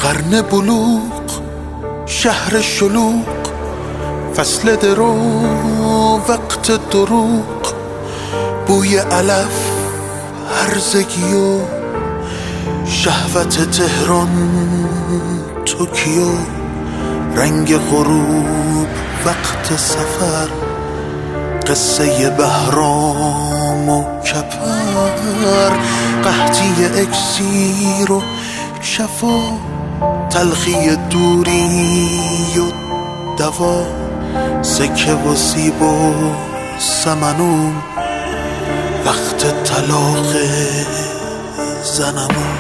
قرن بلوغ، شهر شلوغ، فصل درو، وقت دروغ، بوی علف، هرزگی و شهوت تهران، توکیو، رنگ غروب، وقت سفر، قصه بهرام و کپر، قحطی اکسیر و شفا، تلخی دوری و دوا، سکه و سیب و سمنون، وقت طلاق زنمون.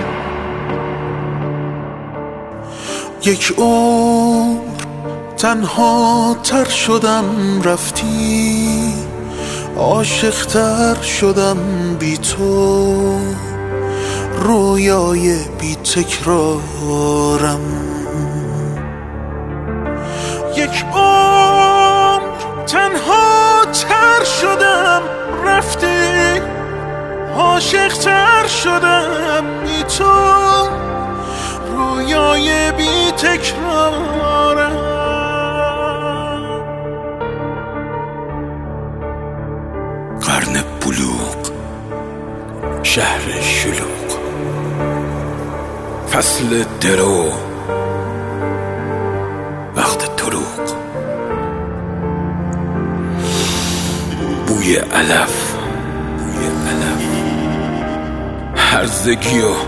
یک عمر تنها تر شدم رفتی، عاشق تر شدم بی تو، رویای بی تکرارم. یک عمر تنها تر شدم رفتی، عاشق تر شدم بی تو، رویای بی تکرارم. قرن بلوغ، شهر شلوغ، فصل درو، وقت دروغ، بوی علف، هرزگی و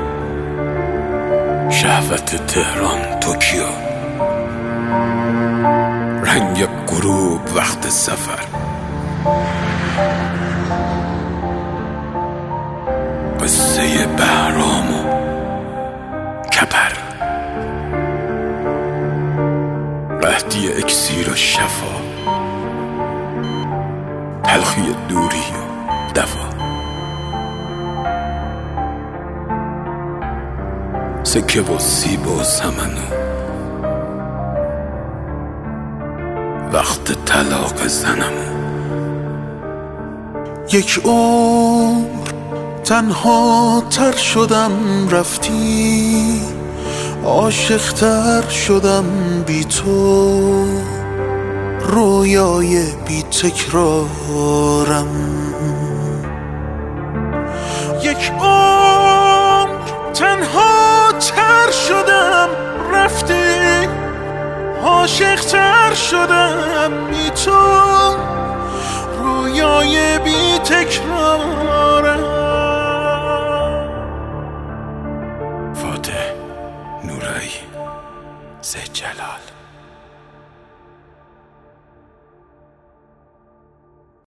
شهوت تهران، توکیو، رنگ غروب، وقت سفر، قصه بهرام و کپر، قحطی اکسیر و شفا، تلخی دوری و دوا، سکه و سیب و سمنو، وقت طلاق زنمون. یک عمر تنها تر شدم رفتی، عاشق تر شدم بی تو، رویای بی تکرارم. یک عمر تنها تر شدم رفتی، عاشق تر شدم بی تو، رویای بی تکرارم. فاتح نورایی، زجلال.